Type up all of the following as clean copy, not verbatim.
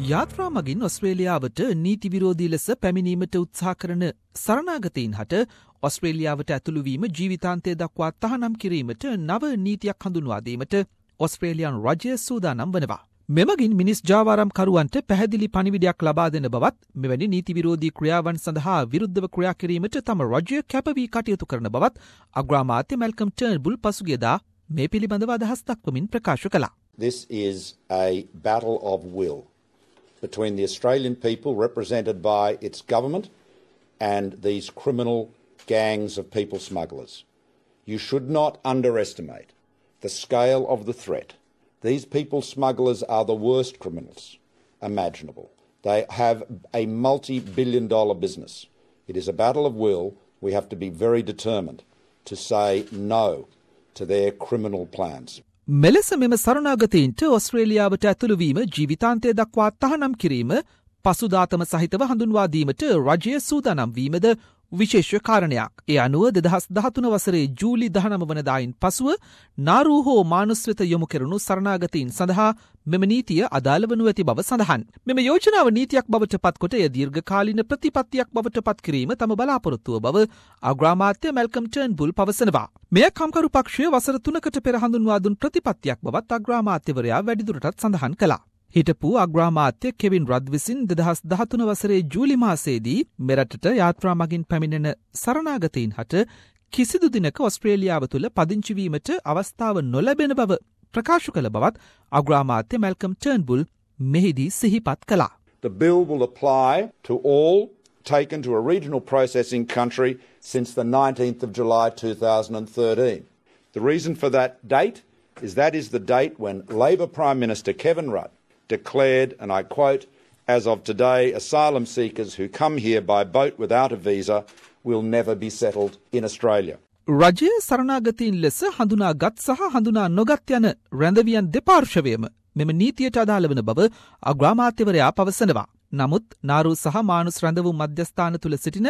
යාත්‍රා මගින් ඔස්ට්‍රේලියාවට නීති විරෝධී ලෙස පැමිණීමට උත්සාහ කරන සරණාගතයින් හට ඔස්ට්‍රේලියාවට ඇතුළු වීම ජීවිතාන්තය දක්වා තහනම් කිරීමට නව නීතියක් හඳුන්වා දීමට ඔස්ට්‍රේලියානු රජය සූදානම් වනවා. මෙමගින් මිනිස් ජාවාරම්කරුවන්ට පැහැදිලි පණිවිඩයක් ලබා දෙන බවත් මෙවැනි නීති විරෝධී ක්‍රියාවන් සඳහා විරුද්ධව ක්‍රියා කිරීමට තම රජය කැපවී කටයුතු කරන බවත් අග්‍රාමාත්‍ය මැල්කම් ටර්න්බුල් පසුගියදා මේ පිළිබඳව අදහස් දක්වමින් ප්‍රකාශ කළා. This is a battle of will between the Australian people represented by its government and these criminal gangs of people smugglers. You should not underestimate the scale of the threat. These people smugglers are the worst criminals imaginable. They have a multi-billion-dollar business. It is a battle of will. We have to be very determined to say no to their criminal plans. මෙලෙස මෙම සරණාගතයින්ට ඔස්ට්‍රේලියාවට ඇතුළු වීම ජීවිතාන්තය දක්වා තහනම් කිරීම පසුදාතම සහිතව හඳුන්වා දීමට රජය සූදානම් වීමද විශේෂ කාරණයක්. ඒ අනුව 2013 වසරේ ජූලි 19 වනදායින් පසුව නාරු හෝ මානුස් වෙත යොමු කෙරුණු සරණාගතයින් සඳහා මෙම නීතිය අදාළ වනු ඇති බව සඳහන්. මෙම යෝජනාව නීතියක් බවට පත්කොට එය දීර්ඝකාලීන ප්‍රතිපත්තියක් බවට පත් කිරීම තම බලාපොරොත්තුව බව අග්‍රාමාත්‍ය මැල්කම් ටර්න්බුල් පවසනවා. මෙය කම්කරු පක්ෂය වසර 3කට පෙර හඳුන්වා දුන් ප්‍රතිපත්තියක් බවත් අග්‍රාමාත්‍යවරයා වැඩිදුරටත් සඳහන් කළා. හිටපු අග්‍රාමාත්‍ය කෙවින් රද් විසින් 2013 වසරේ ජූලි මාසයේදී මෙරටට යාත්‍රා මගින් පැමිණෙන සරණාගතයින් හට කිසිදු දිනක ඔස්ට්‍රේලියාව තුළ පදිංචි වීමට අවස්ථාව නොලැබෙන බව ප්‍රකාශ කළ බවත් අග්‍රාමාත්‍ය මැල්කම් ටර්න්බුල් මෙහිදී සිහිපත් කළා. The bill will apply to all taken to a regional processing country since the 19th of July 2013. The reason for that date is that is the date when Labor Prime Minister Kevin Rudd declared, and I quote, "As of today, asylum seekers who come here by boat without a visa will never be settled in Australia." රජය සරණාගතයින් ලෙස හඳුනාගත් සහ හඳුනා නොගත් යන රැඳවියන් දෙපාර්ශවයම මෙම නීතියට අදාළ වන බව අග්‍රාමාත්‍යවරයා පවසනවා. නමුත් නාරු සහ මානුස් රැඳවුම් මධ්‍යස්ථාන තුළ සිටින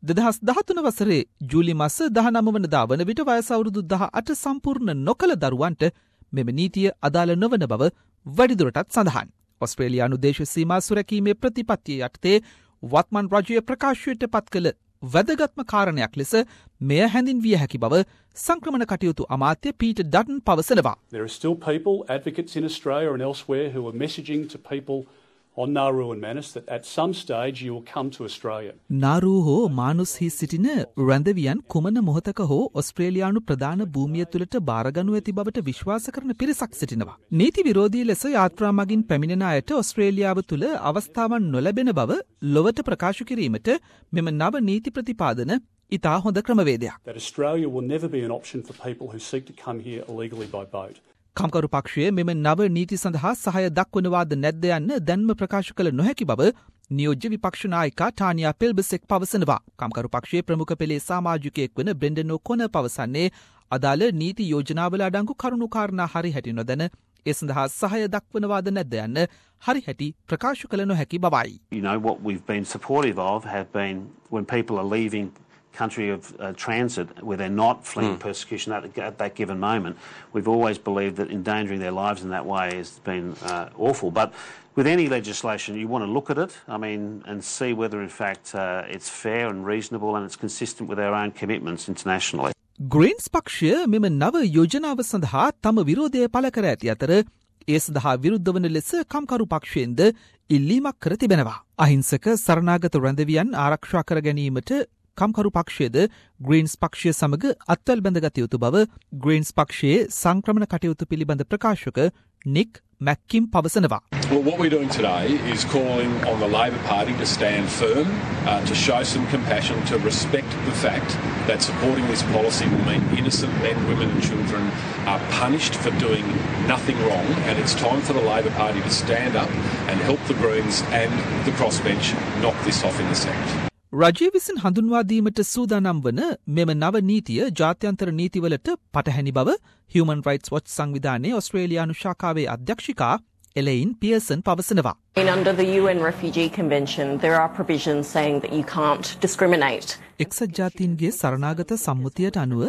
2013 වසරේ ජූලි මාස 19 වනදා වන විට වයස අවුරුදු 18 සම්පූර්ණ නොකළ දරුවන්ට මෙම නීතිය අදාළ නොවන බව වැඩිදුරටත් සඳහන්. ඔස්ට්‍රේලියානු දේශ සීමා සුරැකීමේ ප්‍රතිපත්තිය යටතේ වත්මන් රජය ප්‍රකාශයට පත් කළ වැදගත්ම කාරණයක් ලෙස මෙය හැඳින්විය හැකි බව සංක්‍රමණ කටයුතු අමාත්‍ය පීටර් ඩටන් පවසනවා. There are still people, advocates in Australia and elsewhere, who are messaging to people on Nauru and Manus that at some stage you will come to Australia. Nauru හෝ මානුස් හි සිටින රැඳවියන් කුමන මොහොතක හෝ ඔස්ට්‍රේලියානු ප්‍රධාන භූමිය තුළට බාරගනු ඇති බවට විශ්වාස කරන පිරිසක් සිටිනවා. නීති විරෝධී ලෙස යාත්‍රා මගින් පැමිණෙන අයට ඔස්ට්‍රේලියාව තුළ අවස්ථාවන් නොලැබෙන බව ලොවට ප්‍රකාශ කිරීමට මෙම නව නීති ප්‍රතිපාදන ඉතා හොඳ ක්‍රමවේදයක්. That Australia will never be an option for people who seek to come here illegally by boat. කම්කරු පක්ෂය මෙම නව නීති සඳහා සහය දක්වනවාද නැද්ද යන්න දැන්ම ප්‍රකාශ කළ නොහැකි බව නියෝජ්‍ය විපක්ෂ නායිකා ටානියා පෙල්බසෙක් පවසනවා. කම්කරු පක්ෂයේ ප්‍රමුඛ පෙළේ සමාජිකයෙක් වන බ්‍රෙන්ඩන් ඔකොන පවසන්නේ අදාළ නීති යෝජනාවල අඩංගු කරුණු කාරණා හරි හැටි නොදැන ඒ සඳහා සහය දක්වනවාද නැද්ද යන්න හරි හැටි ප්‍රකාශ කළ නොහැකි බවයි. You know, what we've been supportive of have been when people are leaving country of transit where they're not fleeing persecution at that given moment. We've always believed that endangering their lives in that way has been awful. But with any legislation, you want to look at it, and see whether in fact it's fair and reasonable and it's consistent with our own commitments internationally. Greens පක්ෂය මෙම නව යෝජනාව සඳහා තම විරෝධය පළ කර ඇති අතර ඒ සඳහා විරුද්ධ වන ලෙස කම්කරු පක්ෂයෙන්ද ඉල්ලීමක් කර තිබෙනවා. අහිංසක සරණාගත රැඳවියන් ආරක්ෂා කර ගැනීමට කම්කරු පක්ෂයේද ග්‍රීන්ස් පක්ෂය සමග අත්වැල් බැඳගත යුතු බව ග්‍රීන්ස් පක්ෂයේ සංක්‍රමණ කටයුතු පිළිබඳ ප්‍රකාශක නික් මැක්කිම් පවසනවා. Well, what we're doing today is calling on the Labor Party to stand firm, to show some compassion, to respect the fact that supporting this policy will mean innocent men, women and children are punished for doing nothing wrong, and it's time for the Labor Party to stand up and help the Greens and the crossbench knock this off in the Senate. රජය විසින් හඳුන්වා දීමට සූදානම් වන මෙම නව නීතිය ජාත්‍යන්තර නීතිවලට පටහැනි බව Human Rights Watch සංවිධානයේ ඔස්ට්‍රේලියානු ශාඛාවේ අධ්‍යක්ෂිකා එලයින් පියර්සන් පවසනවා. Under the UN Refugee Convention, there are provisions saying that you can't discriminate. එක්සත් ජාතීන්ගේ සරණාගත සම්මුතියට අනුව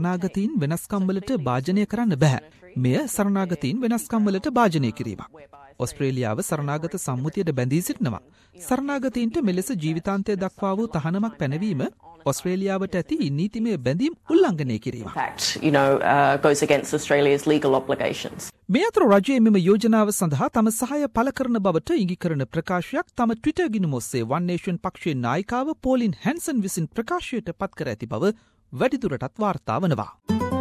සරණාගතීන් වෙනස්කම් වලට භාජනය කරන්න බෑ. මෙය සරණාගතීන් වෙනස්කම් වලට භාජනය කිරීමක්. ඔස්ට්‍රේලියාව සරණාගත සම්මුතියට බැඳී සිටිනවා. සරණාගතයින්ට මෙලෙස ජීවිතාන්තය දක්වා වූ තහනමක් පැනවීම ඔස්ට්‍රේලියාවට ඇති නීතිමය බැඳීම් උල්ලංඝනය කිරීම. Goes against Australia's legal obligations. මේ අතර රජයේ මෙම යෝජනාව සඳහා තම සහාය පළ කරන බවට ඉඟිකරන ප්‍රකාශයක් තම ට්විටර් ගිණුම ඔස්සේ වන් නේෂන් පක්ෂයේ නායිකාව පෝලින් හැන්සන් විසින් ප්‍රකාශයට පත් කර ඇති බව වැඩිදුරටත් වාර්තා වනවා.